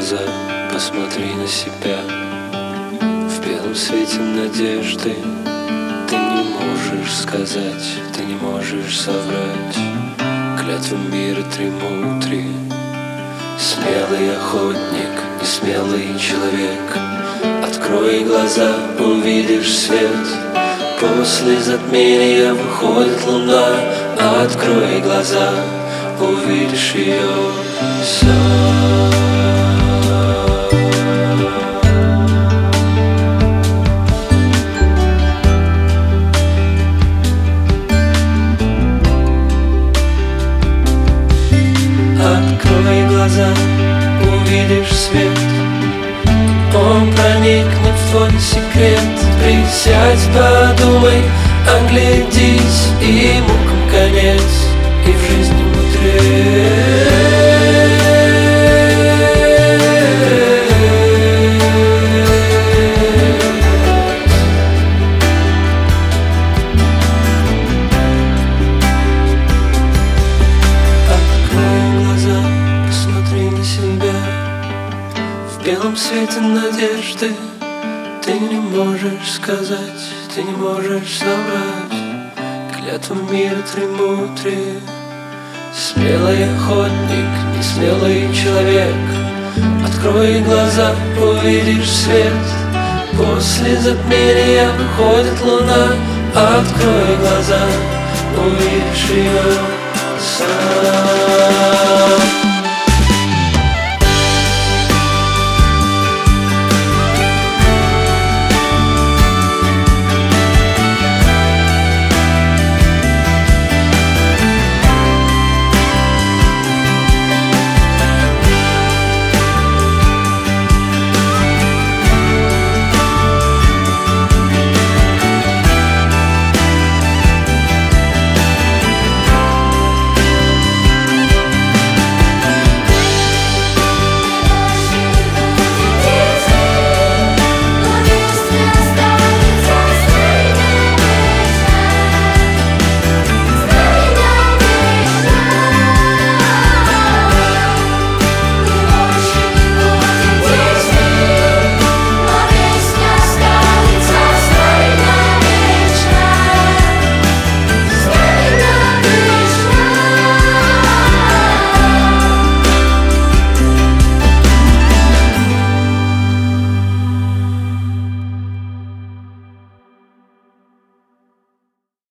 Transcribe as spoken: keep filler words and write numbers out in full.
глаза, посмотри на себя. В белом свете надежды ты не можешь сказать, ты не можешь соврать. Клятву мира три мутри. Смелый охотник, несмелый человек. Открой глаза, увидишь свет. После затмения выходит луна. Открой глаза, увидишь ее сам. Открой глаза, увидишь свет. Он проникнет в твой секрет. Присядь, подумай, оглядись, и мукам конец, и в жизни мудрее. В белом свете надежды ты не можешь сказать, ты не можешь соврать. Клятву мира три мутри. Смелый охотник, несмелый человек. Открой глаза, увидишь свет. После затмения выходит луна. Открой глаза, увидишь ее сам.